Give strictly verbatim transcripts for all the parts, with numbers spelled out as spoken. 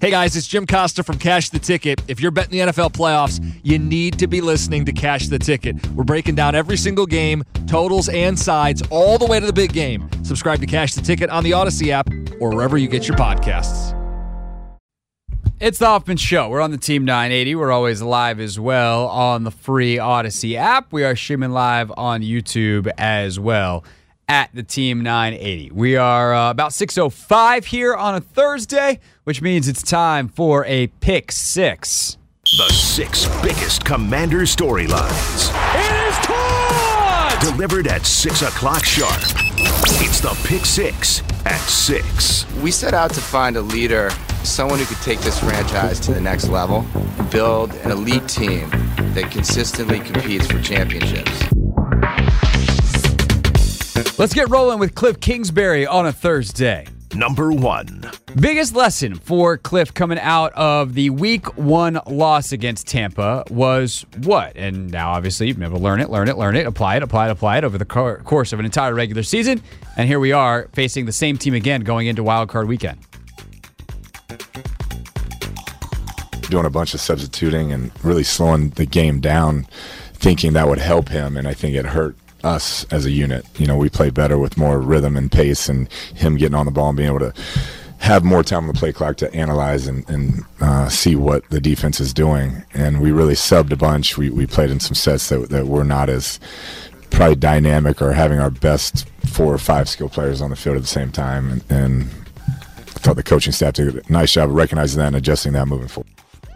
Hey guys, it's Jim Costa from Cash the Ticket. If you're betting the N F L playoffs, you need to be listening to Cash the Ticket. We're breaking down every single game, totals and sides, all the way to the big game. Subscribe to Cash the Ticket on the Odyssey app or wherever you get your podcasts. It's the Hoffman Show. We're on the Team nine eighty. We're always live as well on the free Odyssey app. We are streaming live on YouTube as well at the Team nine eighty. We are uh, about six oh five here on a Thursday, which means it's time for a Pick Six. The six biggest Commander storylines. It is caught! Delivered at six o'clock sharp. It's the Pick Six at six. We set out to find a leader, someone who could take this franchise to the next level, build an elite team that consistently competes for championships. Let's get rolling with Cliff Kingsbury on a Thursday. Number one. Biggest lesson for Cliff coming out of the week one loss against Tampa was what? And now, obviously, you've never learn it, learn it, learn it, apply it, apply it, apply it over the co- course of an entire regular season. And here we are facing the same team again going into Wild Card Weekend. Doing a bunch of substituting and really slowing the game down, thinking that would help him, and I think it hurt us as a unit. You know, we played better with more rhythm and pace, and him getting on the ball and being able to have more time on the play clock to analyze and, and uh, see what the defense is doing. And we really subbed a bunch. We we played in some sets that, that were not as probably dynamic or having our best four or five skill players on the field at the same time. And, and I thought the coaching staff did a nice job of recognizing that and adjusting that moving forward.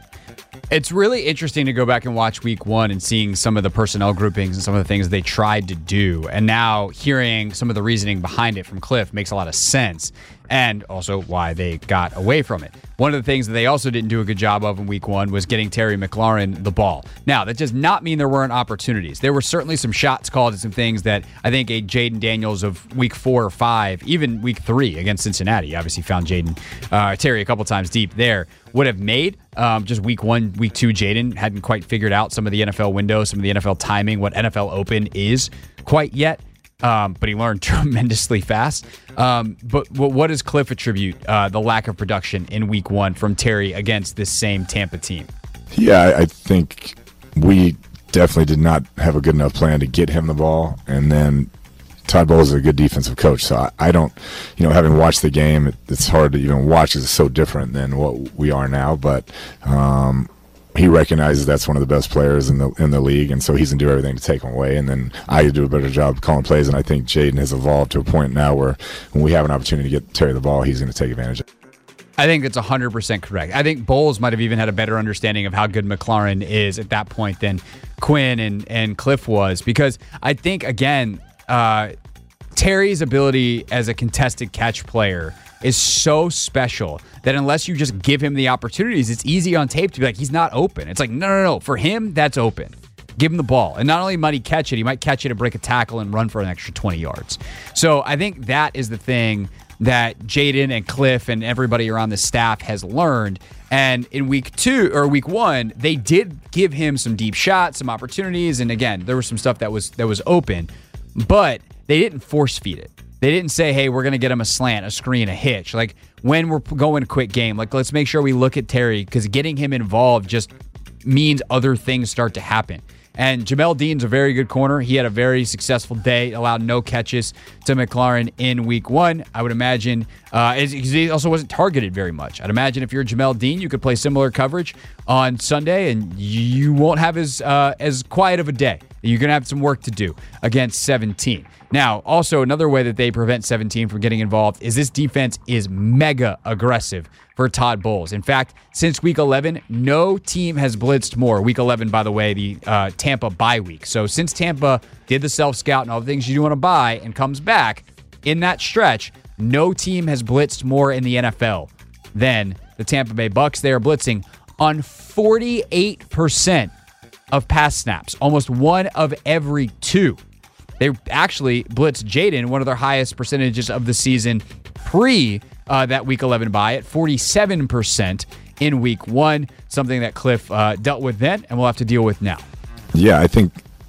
It's really interesting to go back and watch week one and seeing some of the personnel groupings and some of the things they tried to do. And now hearing some of the reasoning behind it from Cliff makes a lot of sense, and also why they got away from it. One of the things that they also didn't do a good job of in week one was getting Terry McLaurin the ball. Now, that does not mean there weren't opportunities. There were certainly some shots called and some things that I think a Jaden Daniels of week four or five, even week three against Cincinnati, obviously found Jaden uh, Terry a couple times deep there, would have made. Um, just week one, week two, Jaden hadn't quite figured out some of the N F L windows, some of the N F L timing, what N F L Open is quite yet. Um, but he learned tremendously fast. Um, but what does Cliff attribute uh, the lack of production in week one from Terry against this same Tampa team? Yeah, I, I think we definitely did not have a good enough plan to get him the ball. And then Todd Bowles is a good defensive coach. So I, I don't, you know, having watched the game, it, it's hard to even watch because it's so different than what we are now. But um, he recognizes that's one of the best players in the in the league, and so he's going to do everything to take him away. And then I do a better job calling plays, and I think Jaden has evolved to a point now where when we have an opportunity to get Terry the ball, he's going to take advantage of it. I think that's one hundred percent correct. I think Bowles might have even had a better understanding of how good McLaurin is at that point than Quinn and, and Cliff was, because I think, again, uh, Terry's ability as a contested catch player is so special that unless you just give him the opportunities, it's easy on tape to be like, he's not open. It's like, no, no, no. For him, that's open. Give him the ball. And not only might he catch it, he might catch it and break a tackle and run for an extra twenty yards. So I think that is the thing that Jaden and Cliff and everybody around the staff has learned. And in week two or week one, they did give him some deep shots, some opportunities. And again, there was some stuff that was that was open, but they didn't force feed it. They didn't say, hey, we're going to get him a slant, a screen, a hitch. Like, when we're going a quick game, like, let's make sure we look at Terry, because getting him involved just means other things start to happen. And Jamel Dean's a very good corner. He had a very successful day, allowed no catches to McLaurin in week one. I would imagine uh, he also wasn't targeted very much. I'd imagine if you're Jamel Dean, you could play similar coverage on Sunday, and you won't have as uh, as quiet of a day. You're going to have some work to do against seventeen. Now, also, another way that they prevent seventeen from getting involved is this defense is mega aggressive for Todd Bowles. In fact, since week eleven, no team has blitzed more. Week eleven, by the way, the uh, Tampa bye week. So since Tampa did the self-scout and all the things you do want to buy and comes back, in that stretch, no team has blitzed more in the N F L than the Tampa Bay Bucs. They are blitzing on forty-eight percent of pass snaps, almost one of every two. They actually blitzed Jaden, one of their highest percentages of the season pre uh, that week eleven bye at forty-seven percent in week one, something that Cliff uh, dealt with then and we'll have to deal with now. Yeah, I think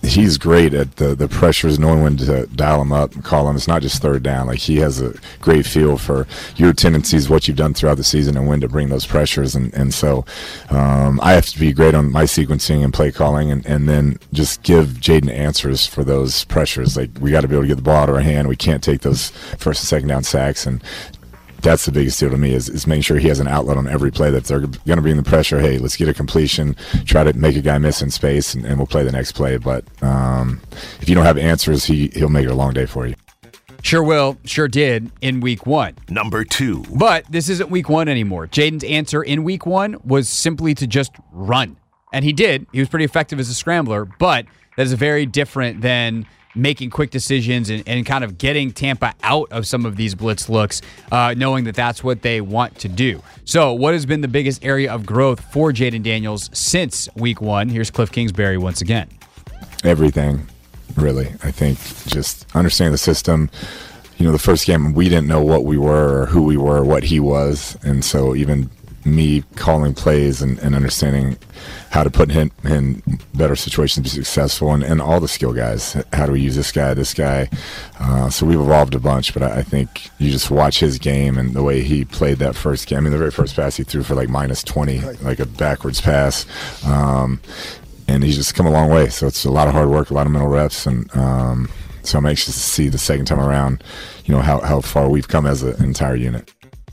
he's great at the, the pressures, knowing when to dial him up and call him. It's not just third down. Like, he has a great feel for your tendencies, what you've done throughout the season, and when to bring those pressures. And, and so um, I have to be great on my sequencing and play calling, and, and then just give Jayden answers for those pressures. Like, we got to be able to get the ball out of our hand. We can't take those first and second down sacks. And that's the biggest deal to me, is, is making sure he has an outlet on every play, that they're going to be in the pressure. Hey, let's get a completion, try to make a guy miss in space, and, and we'll play the next play. But um, if you don't have answers, he, he'll make it a long day for you. Sure will, sure did in week one. Number two. But this isn't week one anymore. Jayden's answer in week one was simply to just run. And he did. He was pretty effective as a scrambler, but that is very different than making quick decisions and, and kind of getting Tampa out of some of these blitz looks, uh, knowing that that's what they want to do. So what has been the biggest area of growth for Jayden Daniels since week one? Here's Cliff Kingsbury once again. Everything, really. I think just understanding the system. You know, the first game, we didn't know what we were or who we were, what he was. And so even me calling plays and, and understanding how to put him in better situations to be successful, and, and all the skill guys. How do we use this guy, this guy? Uh, so we've evolved a bunch, but I, I think you just watch his game and the way he played that first game. I mean, the very first pass he threw for like minus twenty, like a backwards pass. Um, and he's just come a long way. So it's a lot of hard work, a lot of mental reps, and um, so I'm anxious to see the second time around, you know, how, how far we've come as an entire unit.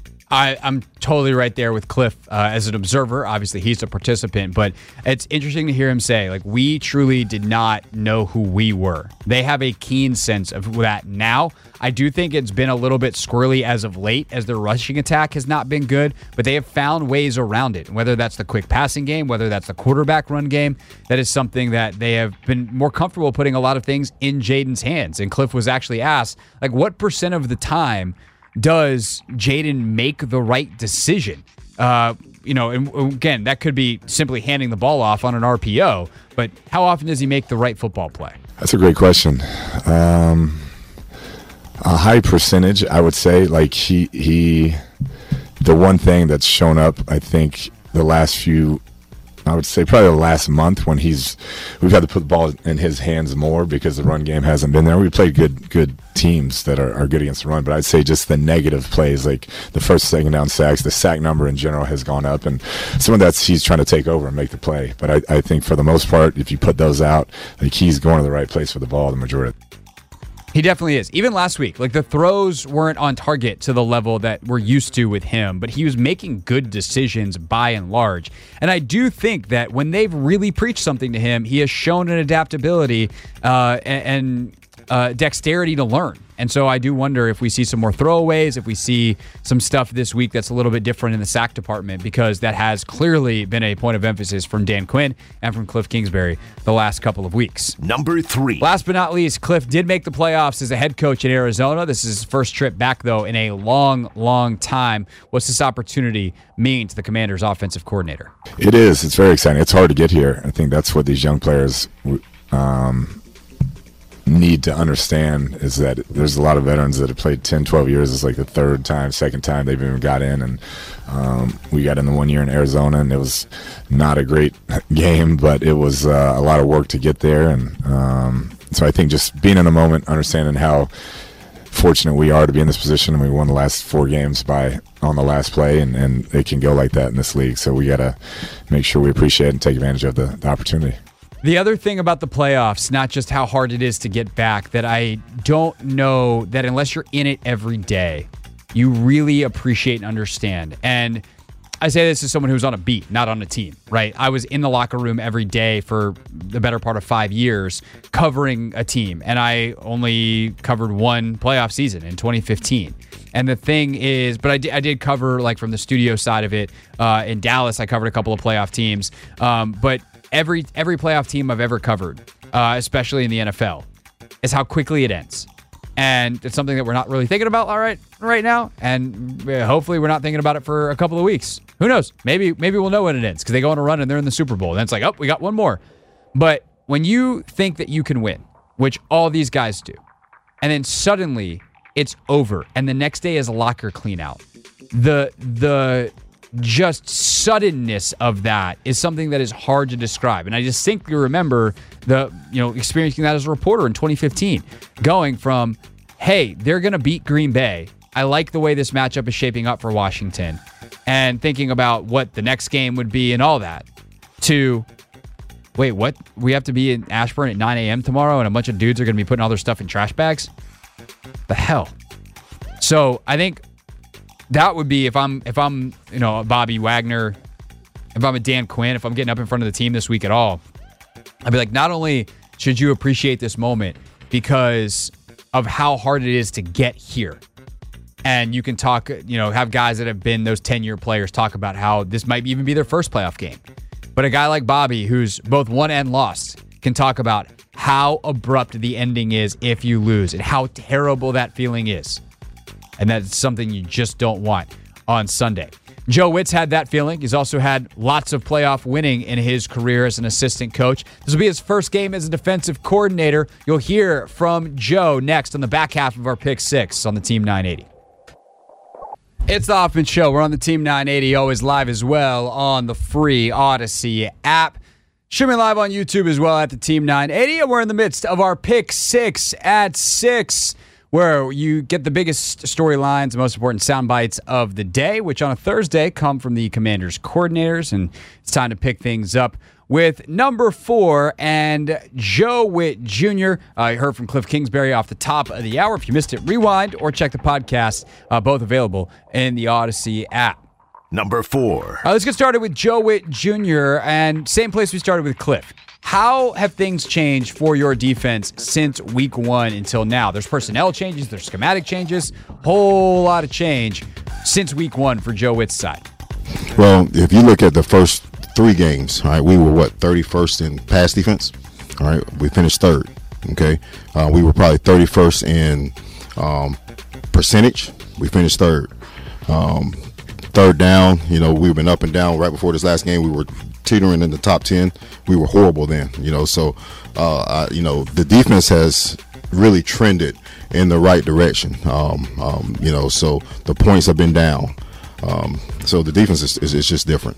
I, I'm totally right there with Cliff uh, as an observer. Obviously, he's a participant, but it's interesting to hear him say, like, we truly did not know who we were. They have a keen sense of that now. I do think it's been a little bit squirrely as of late, as their rushing attack has not been good, but they have found ways around it, whether that's the quick passing game, whether that's the quarterback run game. That is something that they have been more comfortable putting a lot of things in Jayden's hands. And Cliff was actually asked, like, what percent of the time does Jayden make the right decision? Uh, you know, and again, that could be simply handing the ball off on an R P O, but how often does he make the right football play? That's a great question. Um, a high percentage, I would say. Like, he, he, the one thing that's shown up, I think, the last few, I would say probably the last month, when he's, we've had to put the ball in his hands more because the run game hasn't been there. We played good, good teams that are, are good against the run, but I'd say just the negative plays, like the first, second down sacks, the sack number in general has gone up, and some of that's he's trying to take over and make the play. But I, I think for the most part, if you put those out, like, he's going to the right place for the ball the majority. He definitely is. Even last week, like, the throws weren't on target to the level that we're used to with him, but he was making good decisions by and large. And I do think that when they've really preached something to him, he has shown an adaptability uh, and, and uh, dexterity to learn. And so I do wonder if we see some more throwaways, if we see some stuff this week that's a little bit different in the sack department, because that has clearly been a point of emphasis from Dan Quinn and from Cliff Kingsbury the last couple of weeks. Number three. Last but not least, Cliff did make the playoffs as a head coach in Arizona. This is his first trip back, though, in a long, long time. What's this opportunity mean to the Commanders' offensive coordinator? It is. It's very exciting. It's hard to get here. I think that's what these young players um, need to understand, is that there's a lot of veterans that have played ten, twelve years. It's like the third time, second time they've even got in. And um, we got in the one year in Arizona, and it was not a great game, but it was uh, a lot of work to get there. And um, so I think just being in the moment, understanding how fortunate we are to be in this position, and we won the last four games by on the last play, and, and it can go like that in this league. So we got to make sure we appreciate and take advantage of the, the opportunity. The other thing about the playoffs, not just how hard it is to get back, that I don't know that unless you're in it every day, you really appreciate and understand. And I say this as someone who's on a beat, not on a team, right? I was in the locker room every day for the better part of five years covering a team, and I only covered one playoff season in twenty fifteen. And the thing is, but I did, I did cover, like, from the studio side of it. Uh, in Dallas, I covered a couple of playoff teams. Um, but every every playoff team I've ever covered, uh, especially in the N F L, is how quickly it ends. And it's something that we're not really thinking about all right right now. And hopefully we're not thinking about it for a couple of weeks. Who knows? Maybe maybe we'll know when it ends, because they go on a run and they're in the Super Bowl. And it's like, oh, we got one more. But when you think that you can win, which all these guys do, and then suddenly it's over, and the next day is locker clean out, the the just suddenness of that is something that is hard to describe. And I distinctly remember the, you know, experiencing that as a reporter in twenty fifteen, going from, hey, they're going to beat Green Bay. I like the way this matchup is shaping up for Washington, and thinking about what the next game would be and all that, to, wait, what? We have to be in Ashburn at nine a.m. tomorrow, and a bunch of dudes are going to be putting all their stuff in trash bags? The hell? So I think that would be, if I'm, if I'm, you know, a Bobby Wagner, if I'm a Dan Quinn, if I'm getting up in front of the team this week at all, I'd be like, not only should you appreciate this moment because of how hard it is to get here, and you can talk, you know, have guys that have been those ten-year players talk about how this might even be their first playoff game. But a guy like Bobby, who's both won and lost, can talk about how abrupt the ending is if you lose and how terrible that feeling is. And that's something you just don't want on Sunday. Joe Witt's had that feeling. He's also had lots of playoff winning in his career as an assistant coach. This will be his first game as a defensive coordinator. You'll hear from Joe next on the back half of our Pick Six on the Team nine eighty. It's the Hoffman Show. We're on the Team nine eighty, always live as well on the free Odyssey app. Streaming live on YouTube as well at the Team nine eighty. And we're in the midst of our Pick Six at six, where you get the biggest storylines, the most important sound bites of the day, which on a Thursday come from the Commanders coordinators. And it's time to pick things up with number four and Joe Witt Junior I uh, heard from Cliff Kingsbury off the top of the hour. If you missed it, rewind or check the podcast, uh, both available in the Odyssey app. Number four. Uh, let's get started with Joe Witt Junior And same place we started with Cliff. How have things changed for your defense since week one until now? There's personnel changes, there's schematic changes, whole lot of change since week one for Joe Witt's side. Well, if you look at the first three games, all right, we were what, thirty-first in pass defense? All right, we finished third. Okay, uh, we were probably thirty-first in um, percentage. We finished third. Um, third down, you know, we've been up and down. Right before this last game, we were teetering in the top ten. We were horrible then, you know. So, uh, I, you know, the defense has really trended in the right direction. Um, um, you know, so the points have been down. Um, so the defense is, is, is just different.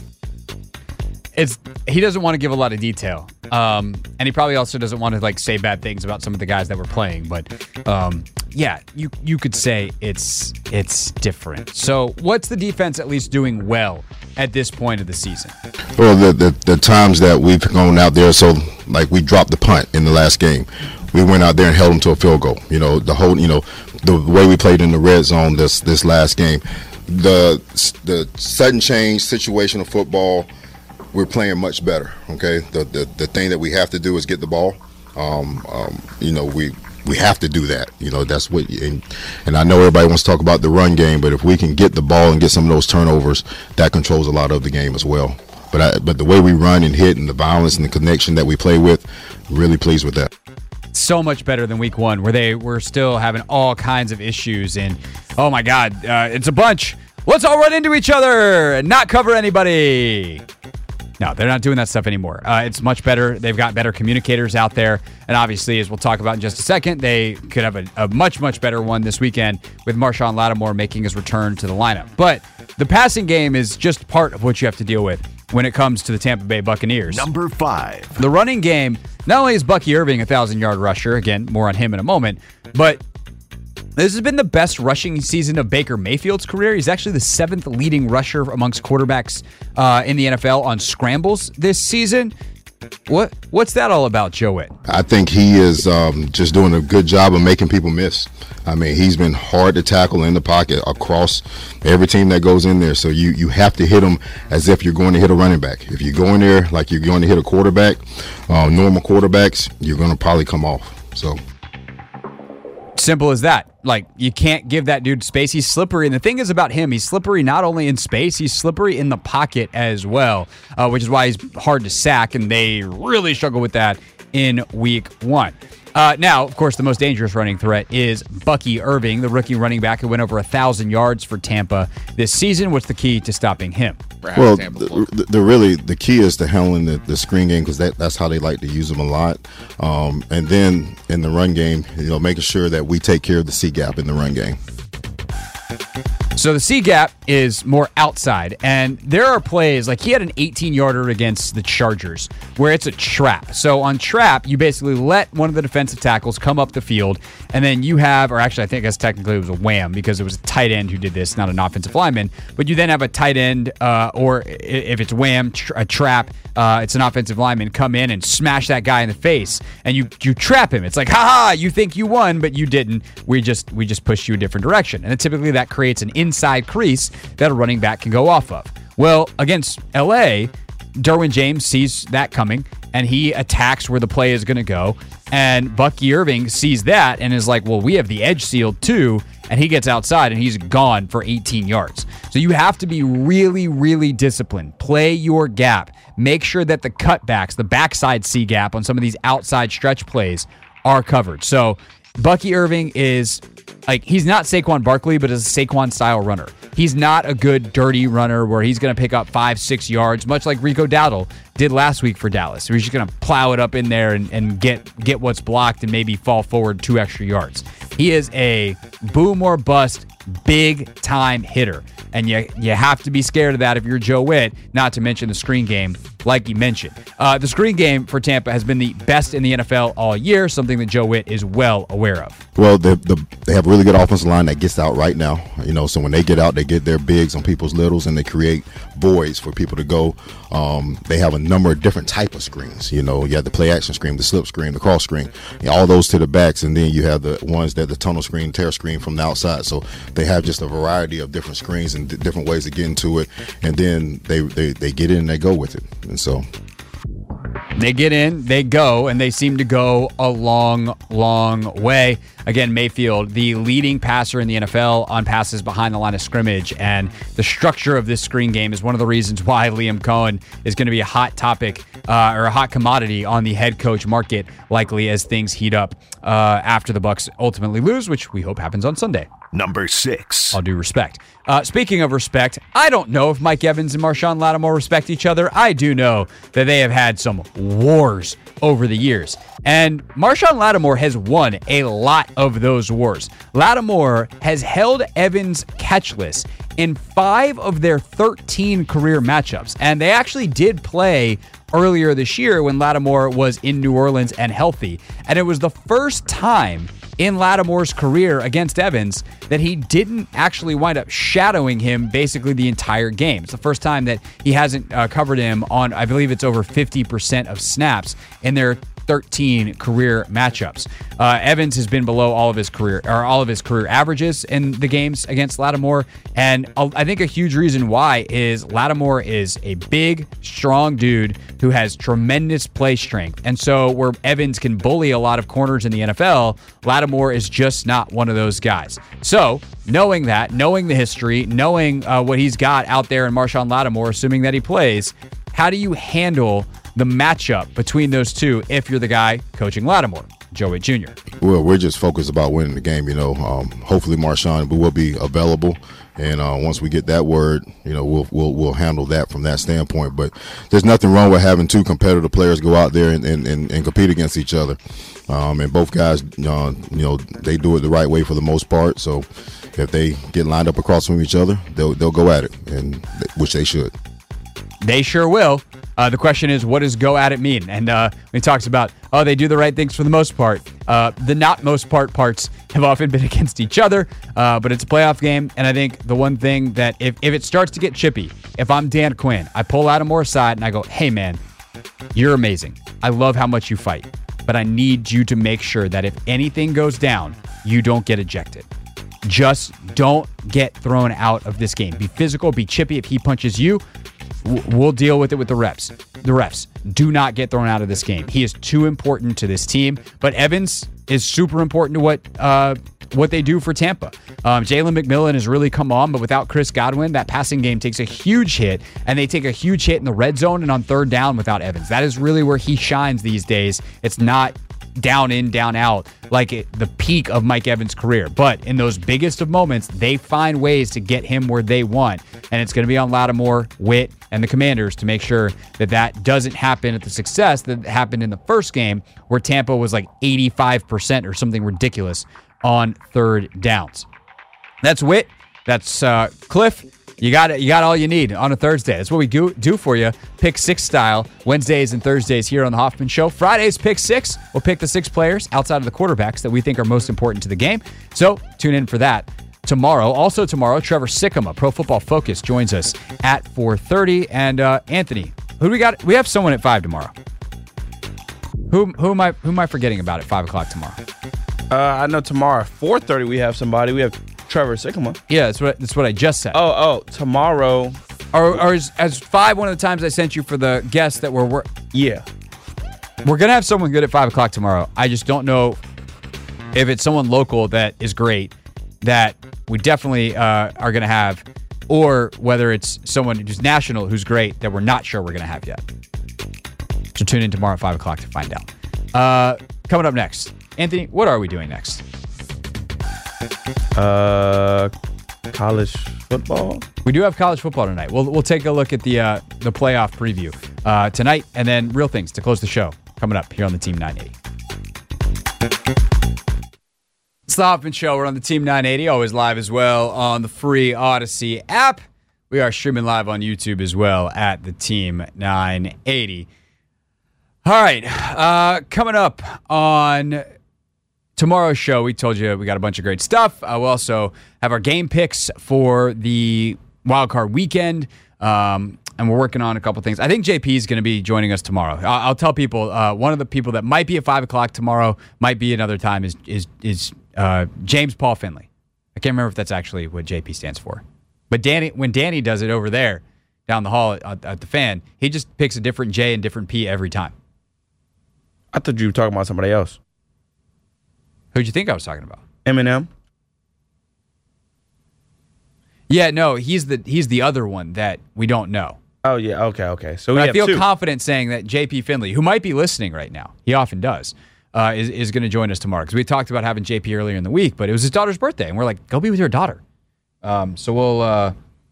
It's he doesn't want to give a lot of detail, um, and he probably also doesn't want to like say bad things about some of the guys that were playing. But um, yeah, you you could say it's it's different. So what's the defense at least doing well at this point of the season? Well, the the, the times that we've gone out there, so like we dropped the punt in the last game, we went out there and held them to a field goal. You know, the whole you know the way we played in the red zone this this last game, the the sudden change situational football. We're playing much better, okay? The, the the thing that we have to do is get the ball. Um, um, you know, we we have to do that. You know, that's what. And, and I know everybody wants to talk about the run game, but if we can get the ball and get some of those turnovers, that controls a lot of the game as well. But I, but the way we run and hit and the violence and the connection that we play with, really pleased with that. So much better than week one, where they were still having all kinds of issues. And oh my God, uh, it's a bunch. Let's all run into each other and not cover anybody. No, they're not doing that stuff anymore. Uh, it's much better. They've got better communicators out there. And obviously, as we'll talk about in just a second, they could have a, a much, much better one this weekend with Marshawn Lattimore making his return to the lineup. But the passing game is just part of what you have to deal with when it comes to the Tampa Bay Buccaneers. Number five. The running game, not only is Bucky Irving a thousand-yard rusher, again, more on him in a moment, but this has been the best rushing season of Baker Mayfield's career. He's actually the seventh leading rusher amongst quarterbacks uh, in the N F L on scrambles this season. What What's that all about, Joe Witt? I think he is um, just doing a good job of making people miss. I mean, he's been hard to tackle in the pocket across every team that goes in there. So you, you have to hit him as if you're going to hit a running back. If you go in there like you're going to hit a quarterback, uh, normal quarterbacks, you're going to probably come off. So simple as that. Like, you can't give that dude space. He's slippery. And the thing is about him, he's slippery not only in space, he's slippery in the pocket as well, uh, which is why he's hard to sack, and they really struggle with that in week one. Uh, now, of course, the most dangerous running threat is Bucky Irving, the rookie running back who went over one thousand yards for Tampa this season. What's the key to stopping him? Well, the, the, the really the key is to handling the, the screen game, because that, that's how they like to use them a lot. Um, and then in the run game, you know, making sure that we take care of the C gap in the run game. So the C gap is more outside, and there are plays, like he had an eighteen-yarder against the Chargers, where it's a trap. So on trap, you basically let one of the defensive tackles come up the field, and then you have, or actually I think that's technically it was a wham, because it was a tight end who did this, not an offensive lineman, but you then have a tight end, uh, or if it's wham, tra- a trap, uh, it's an offensive lineman, come in and smash that guy in the face, and you you trap him. It's like, haha, you think you won, but you didn't. We just we just pushed you a different direction. And then typically that creates an inside crease that a running back can go off of. Well, against L A, Derwin James sees that coming, and he attacks where the play is going to go. And Bucky Irving sees that and is like, well, we have the edge sealed too. And he gets outside and he's gone for eighteen yards. So you have to be really, really disciplined. Play your gap. Make sure that the cutbacks, the backside C gap on some of these outside stretch plays are covered. So Bucky Irving is like, he's not Saquon Barkley, but is a Saquon style runner. He's not a good dirty runner where he's going to pick up five, six yards, much like Rico Dowdle did last week for Dallas. Where he's just going to plow it up in there and, and get, get what's blocked and maybe fall forward two extra yards. He is a boom or bust big time hitter. And you you have to be scared of that if you're Joe Witt, not to mention the screen game, like you mentioned. Uh, the screen game for Tampa has been the best in the N F L all year, something that Joe Witt is well aware of. Well, they, the, they have a really good offensive line that gets out right now. You know, so when they get out, they get their bigs on people's littles, and they create voids for people to go. Um, they have a number of different type of screens. You know, you have the play action screen, the slip screen, the cross screen, you know, all those to the backs, and then you have the ones that the tunnel screen, tear screen from the outside. So they have just a variety of different screens and d- different ways to get into it, and then they, they, they get in and they go with it. And so they get in, they go, and they seem to go a long, long way. Again, Mayfield, the leading passer in the N F L on passes behind the line of scrimmage, and the structure of this screen game is one of the reasons why Liam Cohen is going to be a hot topic uh, or a hot commodity on the head coach market, likely as things heat up uh, after the Bucs ultimately lose, which we hope happens on Sunday. Number six. All due respect. Uh, speaking of respect, I don't know if Mike Evans and Marshawn Lattimore respect each other. I do know that they have had some wars over the years. And Marshawn Lattimore has won a lot of those wars. Lattimore has held Evans catchless in five of their thirteen career matchups. And they actually did play earlier this year when Lattimore was in New Orleans and healthy. And it was the first time in Lattimore's career against Evans that he didn't actually wind up shadowing him basically the entire game. It's the first time that he hasn't uh, covered him on, I believe it's over fifty percent of snaps in their thirteen career matchups. Uh, Evans has been below all of his career or all of his career averages in the games against Lattimore, and I think a huge reason why is Lattimore is a big, strong dude who has tremendous play strength, and so where Evans can bully a lot of corners in the N F L, Lattimore is just not one of those guys. So knowing that, knowing the history, knowing uh, what he's got out there in Marshawn Lattimore, assuming that he plays, how do you handle the matchup between those two if you're the guy coaching Lattimore, Joe Witt Junior? Well, we're just focused about winning the game, you know. Um, hopefully Marshawn will be available, and uh, once we get that word, you know, we'll we'll we'll handle that from that standpoint. But there's nothing wrong with having two competitive players go out there and, and, and, and compete against each other. Um, and both guys, uh, you know, they do it the right way for the most part. So if they get lined up across from each other, they'll they'll go at it, and which they should. They sure will. Uh, the question is, what does go at it mean? And uh, when he talks about, oh, they do the right things for the most part, uh, the not most part parts have often been against each other, uh, but it's a playoff game. And I think the one thing that if, if it starts to get chippy, if I'm Dan Quinn, I pull Lattimore aside and I go, hey, man, you're amazing. I love how much you fight, but I need you to make sure that if anything goes down, you don't get ejected. Just don't get thrown out of this game. Be physical, be chippy. If he punches you, we'll deal with it with the refs. The refs do not get thrown out of this game. He is too important to this team. But Evans is super important to what uh, what they do for Tampa. Um, Jalen McMillan has really come on, but without Chris Godwin, that passing game takes a huge hit, and they take a huge hit in the red zone and on third down without Evans. That is really where he shines these days. It's not down in, down out, like it, the peak of Mike Evans' career. But in those biggest of moments, they find ways to get him where they want. And it's going to be on Lattimore, Witt, and the Commanders to make sure that that doesn't happen at the success that happened in the first game where Tampa was like eighty-five percent or something ridiculous on third downs. That's Witt. That's uh, Cliff. You got it. You got all you need on a Thursday. That's what we do, do for you. Pick six style. Wednesdays and Thursdays here on the Hoffman Show. Fridays, pick six. We'll pick the six players outside of the quarterbacks that we think are most important to the game. So tune in for that tomorrow. Also tomorrow, Trevor Sikkema, Pro Football Focus, joins us at four thirty. And uh, Anthony, who do we got? We have someone at five tomorrow. Who who am I who am I forgetting about at five o'clock tomorrow? Uh, I know tomorrow at four thirty we have somebody. We have Trevor Sikkema. Yeah, that's what that's what I just said. Oh, oh, tomorrow. Or, or is, as five one of the times I sent you for the guests that were, were yeah. We're gonna have someone good at five o'clock tomorrow. I just don't know if it's someone local that is great that we definitely uh, are gonna have, or whether it's someone who's national who's great that we're not sure we're gonna have yet. So tune in tomorrow at five o'clock to find out. Uh, coming up next, Anthony, what are we doing next? Uh, college football. We do have college football tonight. We'll we'll take a look at the uh, the playoff preview uh, tonight, and then real things to close the show coming up here on the Team nine eighty. It's the Hoffman Show. We're on the Team nine eighty, always live as well on the free Odyssey app. We are streaming live on YouTube as well at the Team nine eighty. All right, uh, coming up on tomorrow's show, we told you we got a bunch of great stuff. Uh, we'll also have our game picks for the wildcard weekend, um, and we're working on a couple things. I think J P is going to be joining us tomorrow. I'll, I'll tell people, uh, one of the people that might be at five o'clock tomorrow, might be another time, is is is uh, James Paul Finley. I can't remember if that's actually what J P stands for. But Danny, when Danny does it over there down the hall at, at the Fan, he just picks a different J and different P every time. I thought you were talking about somebody else. Who'd you think I was talking about? Eminem. Yeah, no, he's the he's the other one that we don't know. Oh yeah, okay, okay. So we but have I feel two. confident saying that J P Finley, who might be listening right now, he often does, uh, is is going to join us tomorrow, because we talked about having J P earlier in the week, but it was his daughter's birthday, and we're like, go be with your daughter. Um, so we'll uh,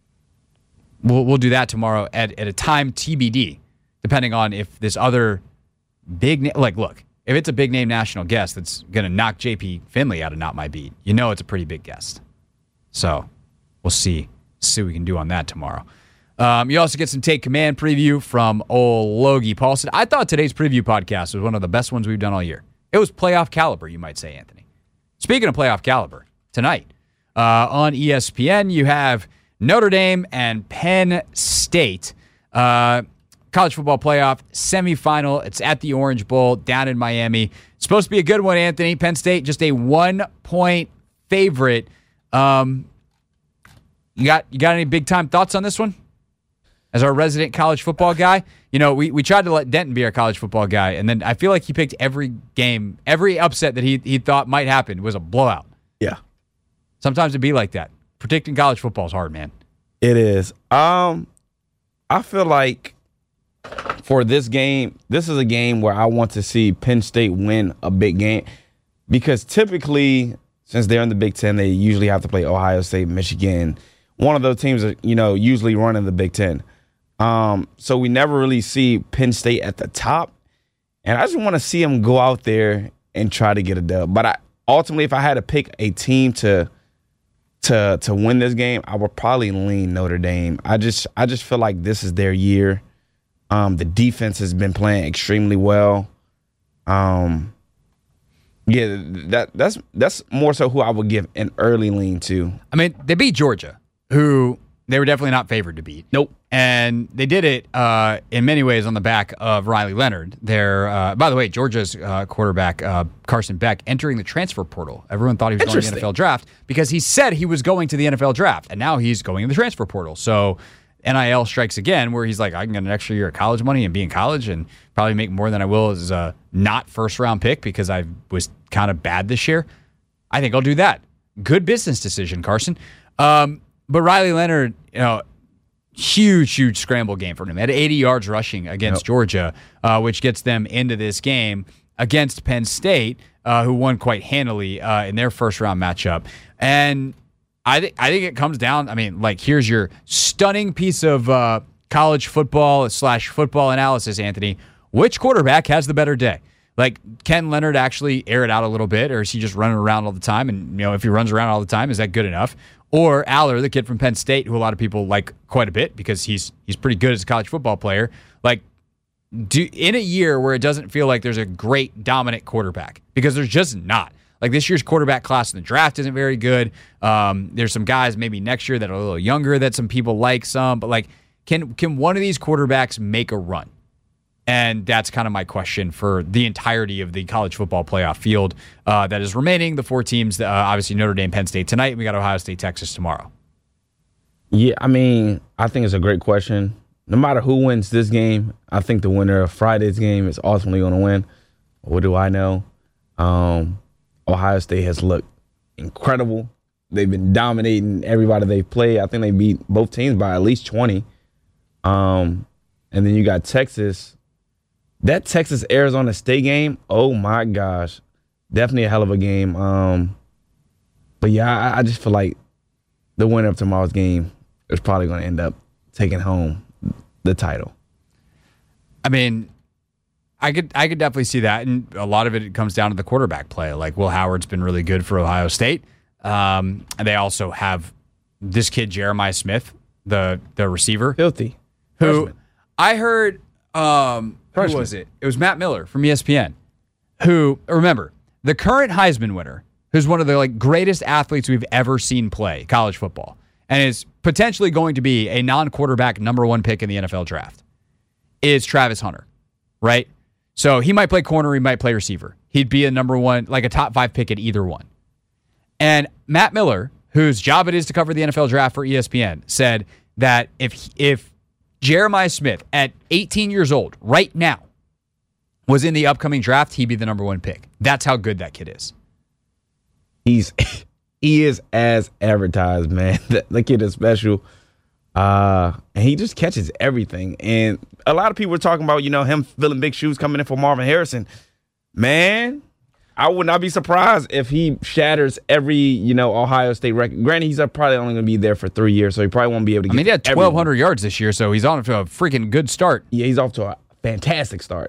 we'll we'll do that tomorrow at at a time T B D, depending on if this other big na- like look. If it's a big-name national guest that's going to knock J P Finley out of Not My Beat, you know it's a pretty big guest. So we'll see. See what we can do on that tomorrow. Um, you also get some Take Command preview from old Logie Paulson. I thought today's preview podcast was one of the best ones we've done all year. It was playoff caliber, you might say, Anthony. Speaking of playoff caliber, tonight uh, on E S P N, you have Notre Dame and Penn State. Uh College football playoff semifinal. It's at the Orange Bowl down in Miami. It's supposed to be a good one, Anthony. Penn State, just a one-point favorite. Um, you got you got any big-time thoughts on this one? As our resident college football guy, you know, we, we tried to let Denton be our college football guy, and then I feel like he picked every game, every upset that he he thought might happen was a blowout. Yeah. Sometimes it'd be like that. Predicting college football is hard, man. It is. Um, I feel like for this game, this is a game where I want to see Penn State win a big game, because typically, since they're in the Big Ten, they usually have to play Ohio State, Michigan. One of those teams are, you know, usually running the Big Ten. Um, so we never really see Penn State at the top, and I just want to see them go out there and try to get a dub. But I, ultimately, if I had to pick a team to to to win this game, I would probably lean Notre Dame. I just I just feel like this is their year. Um, the defense has been playing extremely well. Um, yeah, that that's that's more so who I would give an early lean to. I mean, they beat Georgia, who they were definitely not favored to beat. Nope. And they did it uh, in many ways on the back of Riley Leonard. Their, uh, by the way, Georgia's uh, quarterback, uh, Carson Beck, entering the transfer portal. Everyone thought he was going to the N F L draft because he said he was going to the N F L draft, and now he's going in the transfer portal. So N I L strikes again, where he's like, I can get an extra year of college money and be in college and probably make more than I will as a not first-round pick because I was kind of bad this year. I think I'll do that. Good business decision, Carson. Um, but Riley Leonard, you know, huge, huge scramble game for him. He had eighty yards rushing against yep. Georgia, uh, which gets them into this game against Penn State, uh, who won quite handily uh, in their first-round matchup. And I think I think it comes down, I mean, like, here's your stunning piece of uh, college football slash football analysis, Anthony. Which quarterback has the better day? Like, can Leonard actually air it out a little bit, or is he just running around all the time? And, you know, if he runs around all the time, is that good enough? Or Aller, the kid from Penn State, who a lot of people like quite a bit because he's he's pretty good as a college football player. Like, do in a year where it doesn't feel like there's a great dominant quarterback, because there's just not. Like, this year's quarterback class in the draft isn't very good. Um, there's some guys maybe next year that are a little younger that some people like some, but like, can can one of these quarterbacks make a run? And that's kind of my question for the entirety of the college football playoff field uh, that is remaining. The four teams, uh, obviously Notre Dame, Penn State tonight. We got Ohio State, Texas tomorrow. Yeah, I mean, I think it's a great question. No matter who wins this game, I think the winner of Friday's game is ultimately going to win. What do I know? Um, Ohio State has looked incredible. They've been dominating everybody they've played. I think they beat both teams by at least twenty. Um, and then you got Texas. That Texas-Arizona State game, oh, my gosh. Definitely a hell of a game. Um, but, yeah, I, I just feel like the winner of tomorrow's game is probably going to end up taking home the title. I mean, I could I could definitely see that, and a lot of it comes down to the quarterback play. Like, Will Howard's been really good for Ohio State, um, and they also have this kid, Jeremiah Smith, the, the receiver. Filthy. Who Freshman. I heard... Um, Who was it? It was Matt Miller from E S P N, who, remember, the current Heisman winner, who's one of the like greatest athletes we've ever seen play college football, and is potentially going to be a non-quarterback number one pick in the N F L draft, is Travis Hunter, right? So he might play corner, he might play receiver. He'd be a number one, like a top five pick at either one. And Matt Miller, whose job it is to cover the N F L draft for E S P N, said that if if Jeremiah Smith, at eighteen years old, right now, was in the upcoming draft, he'd be the number one pick. That's how good that kid is. He's he is as advertised, man. The, the kid is special. Uh, and he just catches everything. And a lot of people are talking about, you know, him filling big shoes coming in for Marvin Harrison. Man, I would not be surprised if he shatters every, you know, Ohio State record. Granted, he's probably only going to be there for three years, so he probably won't be able to get I mean, he had twelve hundred yards this year, so he's on to a freaking good start. Yeah, he's off to a fantastic start.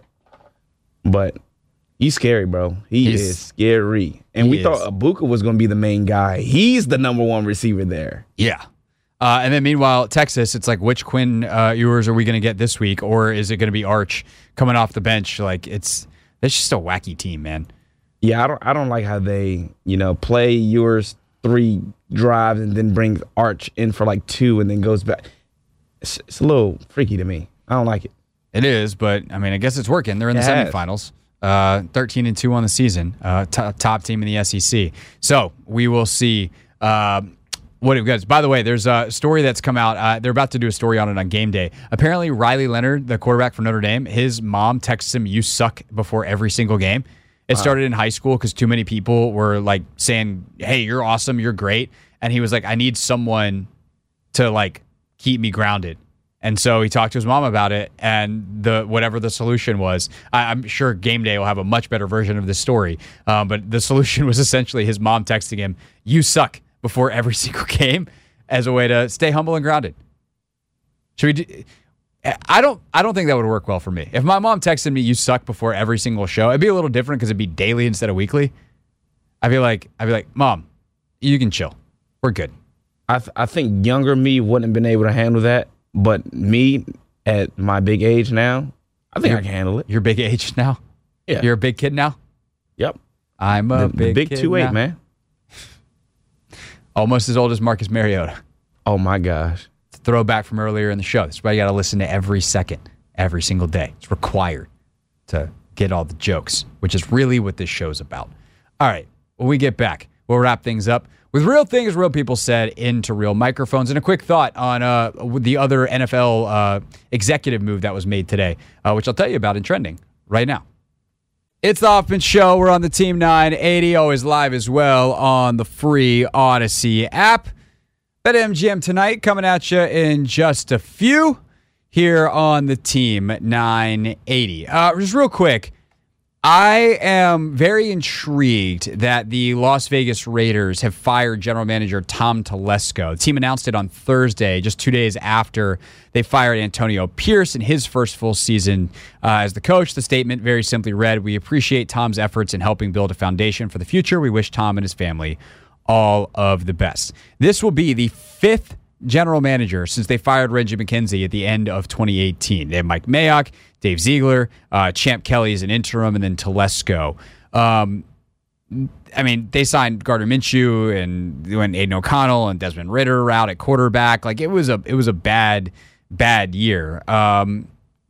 But he's scary, bro. He he's, is scary. And we is. thought Abuka was going to be the main guy. He's the number one receiver there. Yeah. Uh, and then meanwhile, Texas, it's like, which Quinn uh, Ewers are we going to get this week? Or is it going to be Arch coming off the bench? Like, it's it's just a wacky team, man. Yeah, I don't I don't like how they, you know, play Ewers three drives and then brings Arch in for like two and then goes back. It's, it's a little freaky to me. I don't like it. It is, but I mean, I guess it's working. They're in the it semifinals, uh, thirteen and two on the season, uh, t- top team in the S E C. So we will see uh, what it goes. By the way, there's a story that's come out. Uh, they're about to do a story on it on game day. Apparently, Riley Leonard, the quarterback for Notre Dame, his mom texts him, "You suck," before every single game. It started in high school because too many people were like saying, "Hey, you're awesome, you're great," and he was like, "I need someone to like keep me grounded." And so he talked to his mom about it, and the whatever the solution was, I, I'm sure Game Day will have a much better version of this story. Um, but the solution was essentially his mom texting him, "You suck," before every single game, as a way to stay humble and grounded. Should we? Do, I don't. I don't think that would work well for me. If my mom texted me, "You suck," before every single show, it'd be a little different because it'd be daily instead of weekly. I'd be like, I'd be like, "Mom, you can chill. We're good." I th- I think younger me wouldn't have been able to handle that. But me, at my big age now, I think you're, I can handle it. You're big age now? Yeah. You're a big kid now? Yep. I'm a the, big the big kid two eight, now. man. Almost as old as Marcus Mariota. Oh, my gosh. It's a throwback from earlier in the show. That's why you got to listen to every second, every single day. It's required to get all the jokes, which is really what this show's about. All right. When we get back, we'll wrap things up with real things real people said into real microphones. And a quick thought on uh, the other N F L uh, executive move that was made today, uh, which I'll tell you about in trending right now. It's the Hoffman Show. We're on the Team nine eighty, always live as well on the free Odyssey app. BetMGM tonight coming at you in just a few here on the Team nine eighty. Uh, just real quick. I am very intrigued that the Las Vegas Raiders have fired general manager Tom Telesco. The team announced it on Thursday, just two days after they fired Antonio Pierce in his first full season uh, as the coach. The statement very simply read, "We appreciate Tom's efforts in helping build a foundation for the future. We wish Tom and his family all of the best. This will be the fifth general manager since they fired Reggie McKenzie at the end of twenty eighteen. They have Mike Mayock, Dave Ziegler, uh, Champ Kelly as an interim, and then Telesco. Um, I mean, they signed Gardner Minshew and went Aiden O'Connell and Desmond Ritter out at quarterback. Like it was a it was a bad bad year. Um,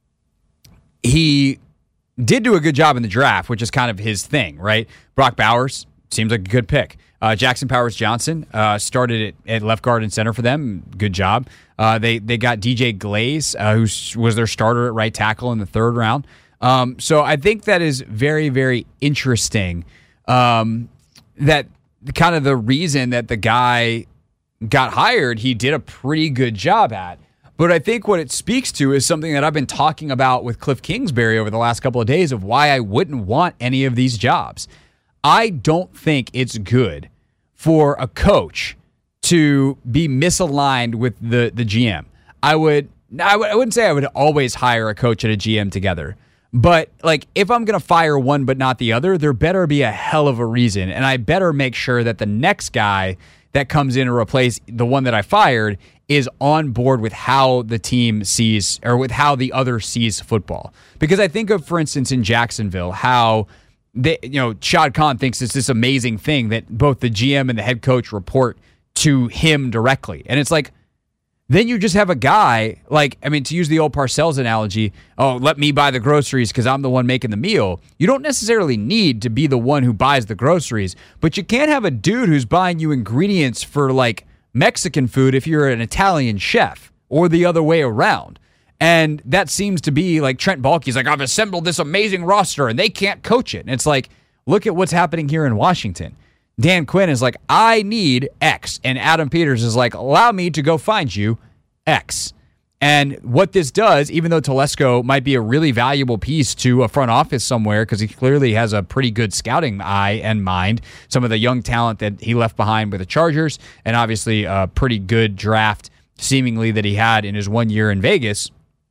he did do a good job in the draft, which is kind of his thing, right? Brock Bowers seems like a good pick. Uh, Jackson Powers Johnson uh, started at, at left guard and center for them. Good job. Uh, they they got D J Glaze, uh, who was their starter at right tackle in the third round. Um, so I think that is very, very interesting. Um, that kind of the reason that the guy got hired, he did a pretty good job at. But I think what it speaks to is something that I've been talking about with Cliff Kingsbury over the last couple of days of why I wouldn't want any of these jobs. I don't think it's good for a coach to be misaligned with the, the G M. I would, I would I wouldn't say I would always hire a coach and a G M together. But like if I'm going to fire one but not the other, there better be a hell of a reason. And I better make sure that the next guy that comes in to replace the one that I fired is on board with how the team sees or with how the other sees football. Because I think of, for instance, in Jacksonville, how they, you know, Shad Khan thinks it's this amazing thing that both the G M and the head coach report to him directly. And it's like, then you just have a guy, like, I mean, to use the old Parcells analogy, oh, let me buy the groceries because I'm the one making the meal. You don't necessarily need to be the one who buys the groceries, but you can't have a dude who's buying you ingredients for, like, Mexican food if you're an Italian chef, or the other way around. And that seems to be, like, Trent Baalke's like, I've assembled this amazing roster, and they can't coach it. And it's like, look at what's happening here in Washington. Dan Quinn is like, I need X. And Adam Peters is like, allow me to go find you X. And what this does, even though Telesco might be a really valuable piece to a front office somewhere because he clearly has a pretty good scouting eye and mind, some of the young talent that he left behind with the Chargers, and obviously a pretty good draft seemingly that he had in his one year in Vegas,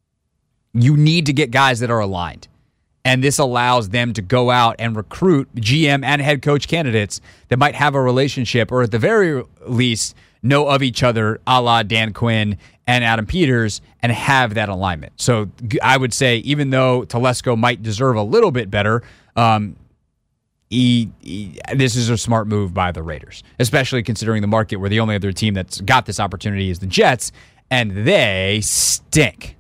you need to get guys that are aligned. And this allows them to go out and recruit G M and head coach candidates that might have a relationship or at the very least know of each other, a la Dan Quinn and Adam Peters, and have that alignment. So I would say even though Telesco might deserve a little bit better, um, he, he, this is a smart move by the Raiders, especially considering the market where the only other team that's got this opportunity is the Jets, and they stink.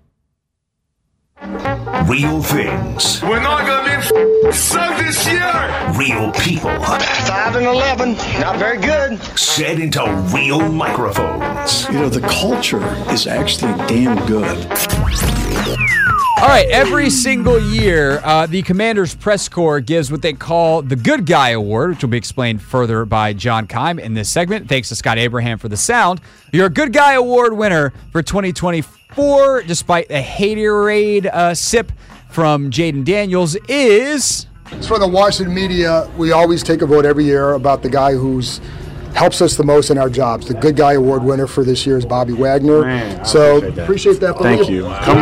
Real things. We're not going to be sucked this year. Real people. Five and eleven, not very good. Said into real microphones. You know, the culture is actually damn good. All right, every single year, uh, the Commanders press corps gives what they call the Good Guy Award, which will be explained further by John Keim in this segment. Thanks to Scott Abraham for the sound. Your Good Guy Award winner for twenty twenty-four, despite a haterade uh, sip from Jaden Daniels, is... It's for the Washington media. We always take a vote every year about the guy who's helps us the most in our jobs. The Good Guy Award winner for this year is Bobby Wagner. Man, so appreciate that. Appreciate that Thank you. Come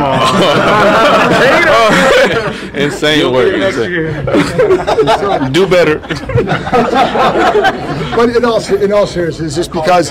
on. Insane work. Do better. But in all, in all seriousness, it's just because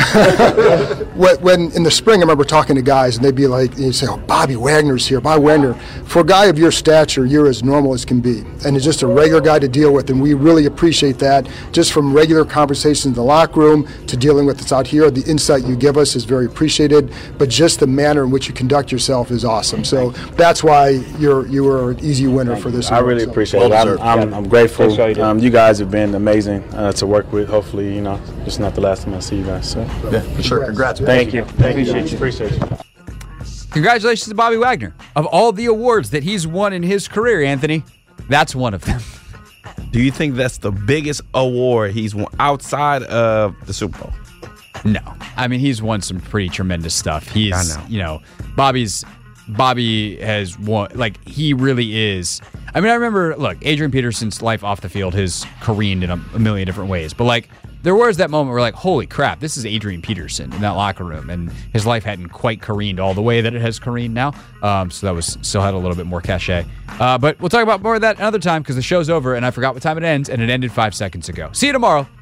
when in the spring I remember talking to guys and they'd be like, you say, oh, Bobby Wagner's here. Bobby Wagner. For a guy of your stature, you're as normal as can be. And it's just a regular guy to deal with. And we really appreciate that just from regular conversations in the locker room to dealing with us out here. The insight you give us is very appreciated, but just the manner in which you conduct yourself is awesome. So that's why you're you were an easy winner for this. I really appreciate it. I'm, I'm, I'm grateful. Um, you guys have been amazing uh, to work with. Hopefully, you know, it's not the last time I see you guys. So, yeah, for sure. Congrats. Thank you. Thank you. Appreciate you. Appreciate you. Congratulations to Bobby Wagner. Of all the awards that he's won in his career, Anthony, that's one of them. Do you think that's the biggest award he's won outside of the Super Bowl? No. I mean, he's won some pretty tremendous stuff. He's, I know. you know, Bobby's, Bobby has won, like, he really is. I mean, I remember, look, Adrian Peterson's life off the field has careened in a, a million different ways, but, like, there was that moment where, like, holy crap, this is Adrian Peterson in that locker room, and his life hadn't quite careened all the way that it has careened now, um, so that was still had a little bit more cachet. Uh, but we'll talk about more of that another time because the show's over, and I forgot what time it ends, and it ended five seconds ago. See you tomorrow.